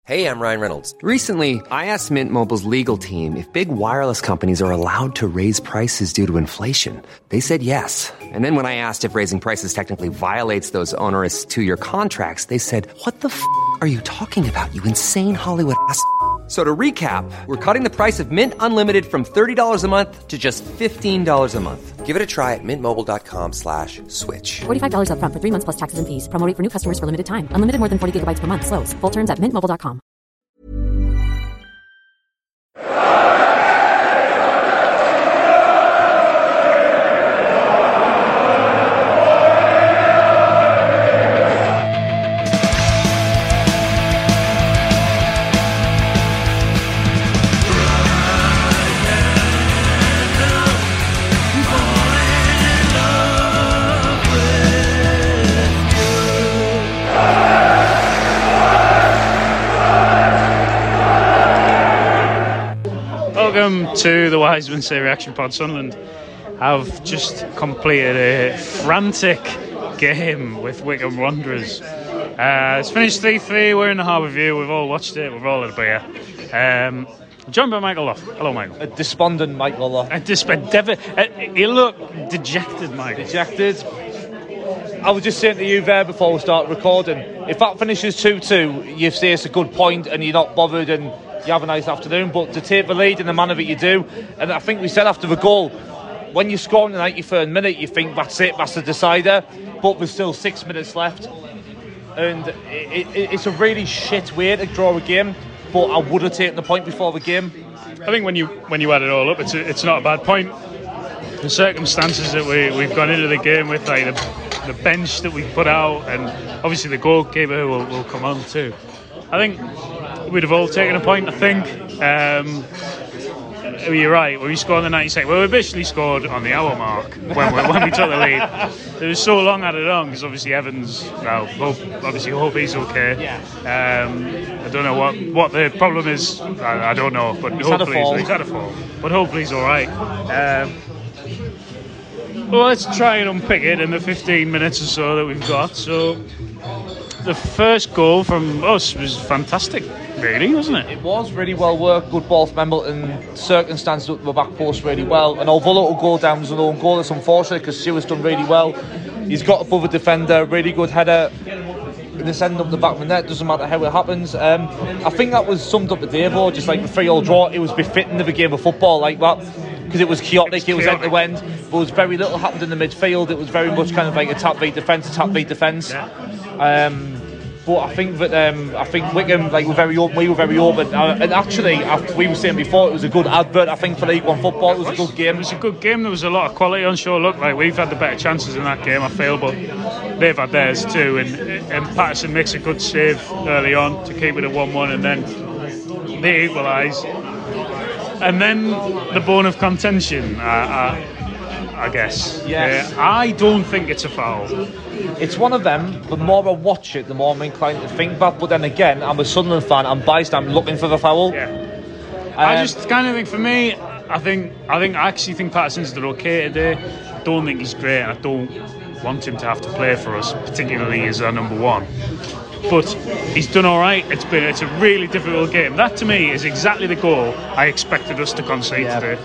Hey, I'm Ryan Reynolds. Recently, I asked Mint Mobile's legal team if big wireless companies are allowed to raise prices due to inflation. They said yes. And then when I asked if raising prices technically violates those onerous two-year contracts, they said, "What the f*** are you talking about, you insane Hollywood ass?" So to recap, we're cutting the price of Mint Unlimited from $30 a month to just $15 a month. Give it a try at mintmobile.com/switch. $45 up front for 3 months plus taxes and fees. Promo rate for new customers for limited time. Unlimited more than 40 gigabytes per month. Slows full terms at mintmobile.com. Welcome to the Wiseman Say Reaction Pod. Sunderland have just completed a frantic game with Wycombe Wanderers. It's finished 3-3. We're in the Harbour View. We've all watched it. We've all had a beer. Joined by Michael Lough. Hello, Michael. A despondent Michael Lough. You look dejected, Michael. Dejected. I was just saying to you there before we start recording, if that finishes 2-2, you say it's a good point and you're not bothered and you have a nice afternoon, but to take the lead in the manner that you do, and I think we said after the goal, when you score in the 93rd minute, you think that's it, that's the decider, but there's still 6 minutes left, and it's a really shit way to draw a game, but I would have taken the point before the game. I think when you add it all up, it's not a bad point. The circumstances that we've gone into the game with, like the bench that we've put out, and obviously the goalkeeper who will come on too. I think we'd have all taken a point, I think. You're right, when we scored in the 92nd, well, we basically scored on the hour mark when we took the lead. It was so long added on, because obviously Evans, hope he's okay. Yeah. I don't know what the problem is, I don't know, but he's had a fall. But hopefully he's alright. Well, let's try and unpick it in the 15 minutes or so that we've got. So, the first goal from us was fantastic, really, wasn't it? It was really well worked, good ball from Embleton, circumstances up the back post really well, and although it'll go down as an own goal, it's unfortunate because Stewart's done really well. He's got above a defender, really good header, and it's ending up the back of the net, doesn't matter how it happens. I think that was summed up the day though, just like the 3-3 draw, it was befitting of a game of football like that. Because it was chaotic, it was end to end, but there was very little happened in the midfield. It was very much kind of like attack beat defence. Yeah. But I think Wycombe, like, we were very open, and actually, after we were saying before, it was a good advert. I think for League One football, it was a good game. It was a good game. There was a lot of quality on show. Look, like, we've had the better chances in that game, I feel, but they've had theirs too. And Patterson makes a good save early on to keep it at 1-1, and then they equalise. And then the bone of contention, I guess. Yes. I don't think it's a foul. It's one of them. The more I watch it, the more I'm inclined to think that. But then again, I'm a Sunderland fan. I'm biased. I'm looking for the foul. Yeah. I just kind of think, for me, I actually think Patterson's done okay today. I don't think he's great, and I don't want him to have to play for us, particularly as our number one. But he's done all right. It's a really difficult game. That to me is exactly the goal I expected us to concede today.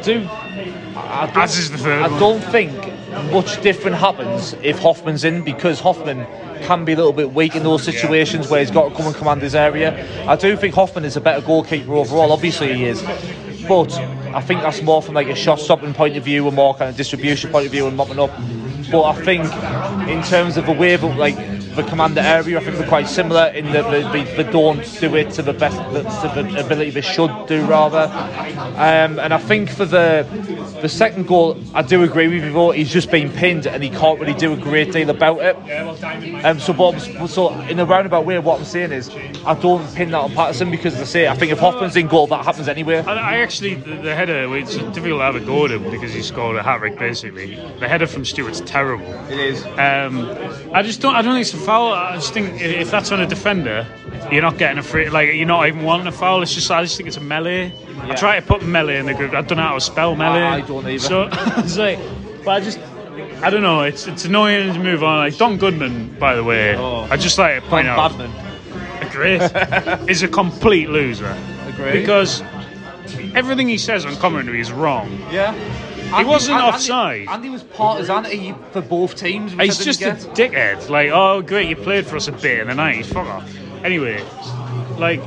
As is the third one. I don't think much different happens if Hoffman's in, because Hoffman can be a little bit weak in those situations where he's got to come and command his area. I do think Hoffman is a better goalkeeper overall. Obviously he is, but I think that's more from like a shot stopping point of view, a more kind of distribution point of view and mopping up. But I think in terms of the way of like the commander area, I think they're quite similar in that they don't do it to the best, to the ability they should do rather. And I think for the second goal, I do agree with you though, he's just been pinned and he can't really do a great deal about it. So in a roundabout way, what I'm saying is I don't pin that on Patterson, because as I say, I think if Hoffman's in goal, that happens anyway. I actually, the header, it's difficult to have a go at him because he scored a hat-trick basically. The header from Stewart's terrible. It is. I don't think it's a foul. I just think if that's on a defender, you're not getting a free, like, you're not even wanting a foul. I just think it's a melee. Yeah. I try to put melee in the group. I don't know how to spell melee. I don't either. So it's like, but I don't know. It's annoying to move on. Like Don Goodman, by the way. I just like to point out. Badman. great, is a complete loser. Agree. Because everything he says on commentary is wrong. Yeah. He wasn't offside. And he was partisan for both teams. Which He's just a dickhead. Like, oh, great, you played for us a bit in the 90s. Fuck off. Anyway, like,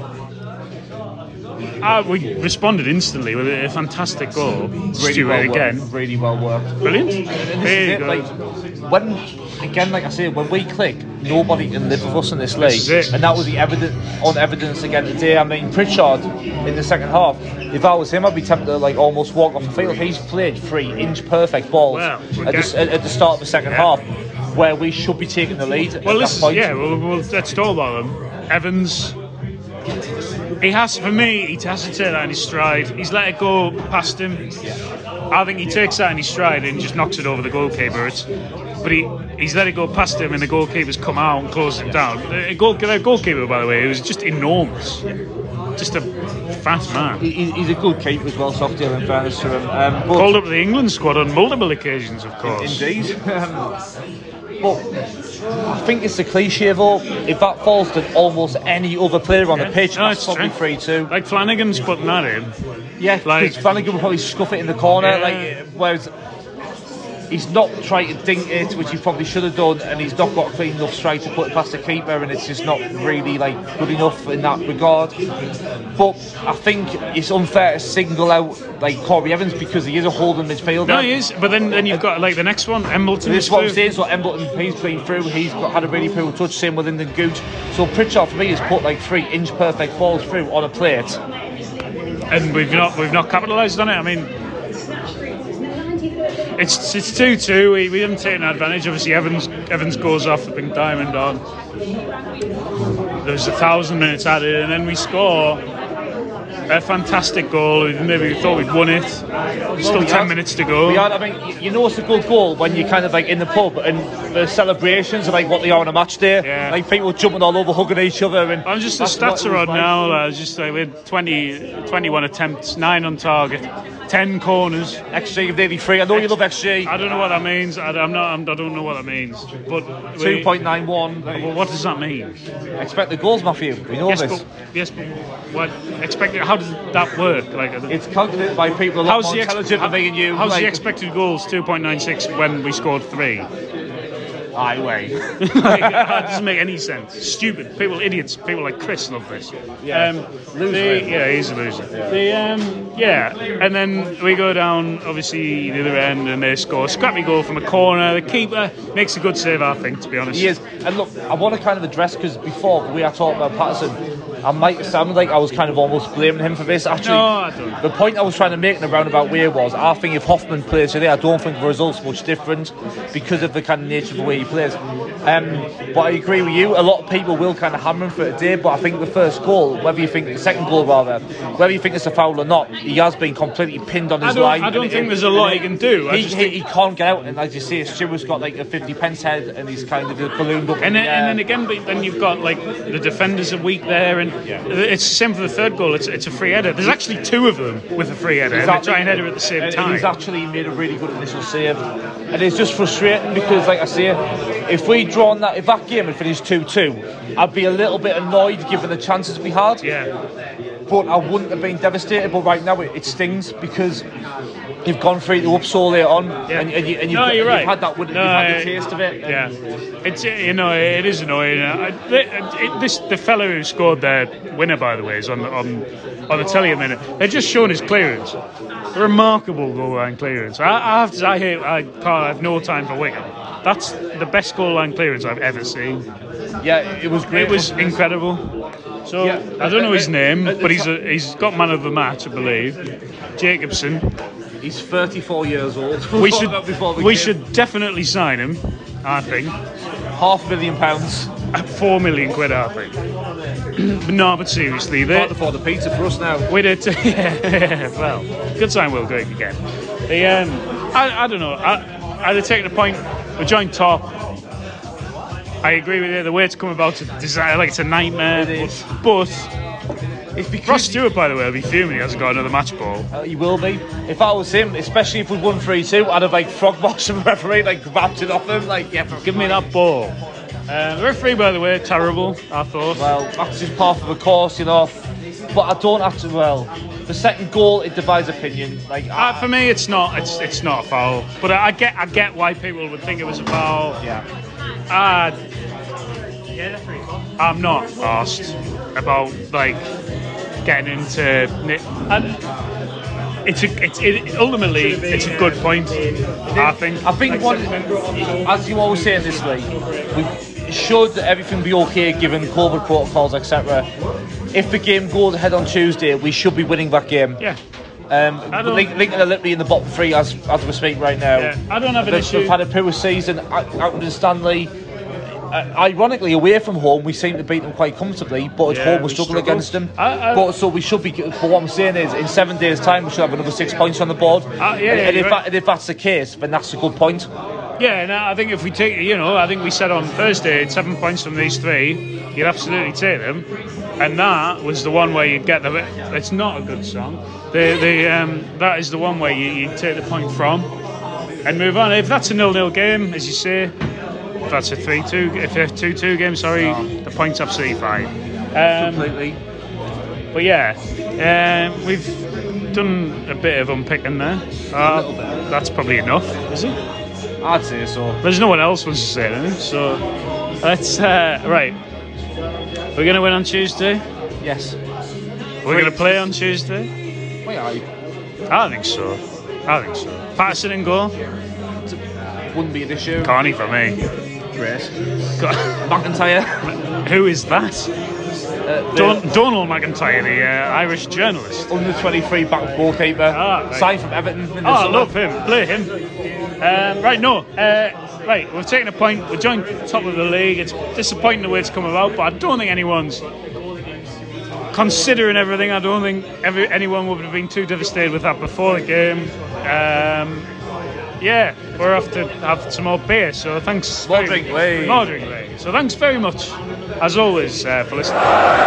we responded instantly with a fantastic goal. Really Stuart well again. worked. Really well worked. Brilliant. And There you this go. is it, like, when, again, like I say, when we click, nobody can live with us in this league. This is it. And that was the evidence again today. I mean, Pritchard in the second half, if I was him, I'd be tempted to like almost walk off the field. He's played 3-inch perfect balls Well, at the start of the second half, where we should be taking the lead. Well, at that point. let's talk about them. Evans, he has to take that in his stride. He's let it go past him. I think he takes that in his stride and just knocks it over the goalkeeper. But he's let it go past him, and the goalkeeper's come out and closed it down. The goalkeeper, by the way, was just enormous, just a fat man. He's a good keeper as well, Softdale, in fairness to him. But Called up to the England squad on multiple occasions, of course. Indeed. But I think it's a cliche though. If that falls to almost any other player on the pitch, No, that's it's probably true. 3-2. Like Flanagan's putting that in. Yeah, like- because Flanagan would probably scuff it in the corner. Yeah. Like, whereas he's not trying to dink it, which he probably should have done, and he's not got a clean enough strike to put it past the keeper, and it's just not really like good enough in that regard. But I think it's unfair to single out like Corey Evans because he is a holding midfielder. No, he is. But then you've got like the next one, Embleton. This is what I'm saying. So Embleton, he's been through. Had a really poor touch. Same with Lyndon Gooch. So Pritchard for me has put like 3-inch perfect balls through on a plate, and we've not capitalised on it. I mean, it's 2-2. We haven't taken advantage. Obviously, Evans goes off the Pink Diamond on. There's 1,000 minutes added, and then we score a fantastic goal. Maybe we thought we'd won it. Still 10 minutes to go. I mean, you know it's a good goal when you're kind of like in the pub and the celebrations are like what they are on a match day. Yeah. Like people jumping all over, hugging each other. And I'm just the that's stats what are it on was now. Like, just like we had 21 attempts, 9 on target, 10 corners. XG of nearly 3. I know you love XG. I don't know what that means. I don't know what that means. But 2.91. Well, what does that mean? Expect the goals, Matthew. We know this. But what expected? How does that work? Like, It's calculated by people a lot more intelligent than me and you. How's like, the expected goals 2.96 when we scored 3? Aye, way. That doesn't make any sense. Stupid. Idiots. People like Chris love this. Yeah. Loser. He's a loser. And then we go down, obviously, the other end, and they score a scrappy goal from a corner. The keeper makes a good save, I think, to be honest. He is. And look, I want to kind of address, because before we are talking about Patterson, I might sound like I was kind of almost blaming him for this. Actually, No, I don't. The point I was trying to make in a roundabout way was, I think if Hoffman plays today, I don't think the result's much different because of the kind of nature of the way he plays. But I agree with you. A lot of people will kind of hammer him for today, but I think the first goal, whether you think the second goal rather, whether you think it's a foul or not, he has been completely pinned on his line. I don't think there's a lot he can do. He can't get out, and as you see, Stewart's got like a 50 pence head, and he's kind of ballooned up. And then again, but then you've got like the defenders are weak there, and it's the same for the third goal. It's a free header. There's actually 2 of them with a free header. Exactly. And they try and header at the same And time. he's actually made a really good initial save, and it's just frustrating because, like I say, if that game had finished 2-2, I'd be a little bit annoyed given the chances we had. Yeah. But I wouldn't have been devastated. But right now it stings because you've gone 3-2 up so late on, Yeah. and you've you're right. you've had that. You've had the taste of it. Yeah, it's it is annoying. The fellow who scored their winner, by the way, is on the telly a minute. They're just showing his clearance. A remarkable goal line clearance. I have to say, I have no time for Wigan. That's the best goal line clearance I've ever seen. Yeah, it was great. It was incredible. So Yeah. I don't know his name, but he's got man of the match, I believe. Jacobson. He's 34 years old. We should definitely sign him. I think £500,000. at £4 million, I think. But no, but seriously, Can't afford the pizza for us now. we did. Well, good sign we'll go again. I don't know. I'd have taken the point. We're joint top. I agree with you. The way it's come about, it's a nightmare. It is. But It's because Ross Stewart, by the way, will be fuming. He hasn't got another match ball. He will be. If I was him, especially if we won 3-2, I'd have like frog boxed the referee, like grabbed it off him, like Give me that ball. The referee, by the way, terrible, I thought. Well, that's just part of the course, you know. But I don't have to. Well, the second goal, it divides opinion. Like for me, it's not. It's not a foul. But I get why people would think it was a foul. Yeah. I'm not asked about like getting into. Ultimately it's a good point. I think. I think what, as you always say in this league, should everything be okay given COVID protocols, etc. If the game goes ahead on Tuesday, we should be winning that game. Yeah. Lincoln are literally in the bottom three as we speak right now. Yeah. I don't have an issue. They've had a poor season out in Stanley. Ironically, away from home, we seem to beat them quite comfortably, but at home we struggle against them. So we should be. But what I'm saying is, in 7 days' time, we should have another 6 points on the board. If that's the case, then that's a good point. Yeah, and I think if we take, I think we said on Thursday, 7 points from these three, you'd absolutely take them. And that was the one where you'd get the. It's not a good song. That is the one where you take the point from and move on. If that's a 0-0 game, as you say, if that's a 3-2, if a 2-2 game, the point's absolutely fine. Completely. But yeah, we've done a bit of unpicking there. A little bit. That's probably enough, is it? I'd say so. There's no one else wants to say anything, so let's right. We're going to win on Tuesday. Yes. We're going to play on Tuesday. Why are you? I think so. Patterson in goal. Wouldn't be an issue. Carney for me. Great. McIntyre. Who is that? Donald McIntyre, the Irish journalist. Under 23 back goalkeeper. Right. Signed from Everton. I love him. Play him. Right, we've taken a point. We're joined top of the league. It's disappointing the way it's come about, but I don't think anyone's considering everything. I don't think anyone would have been too devastated with that before the game. We're off to have some more beer, so thanks. More drink way. So thanks very much, as always, for listening.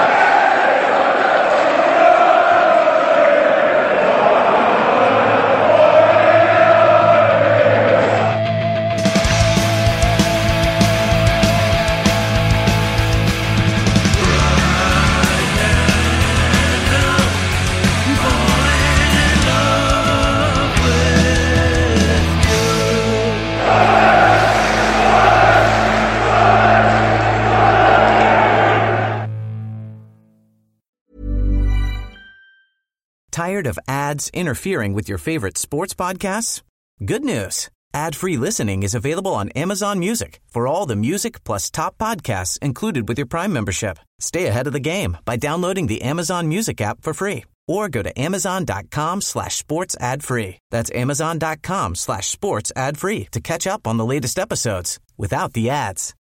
Tired of ads interfering with your favorite sports podcasts? Good news. Ad-free listening is available on Amazon Music for all the music plus top podcasts included with your Prime membership. Stay ahead of the game by downloading the Amazon Music app for free or go to amazon.com/sports ad free. That's amazon.com/sports ad free to catch up on the latest episodes without the ads.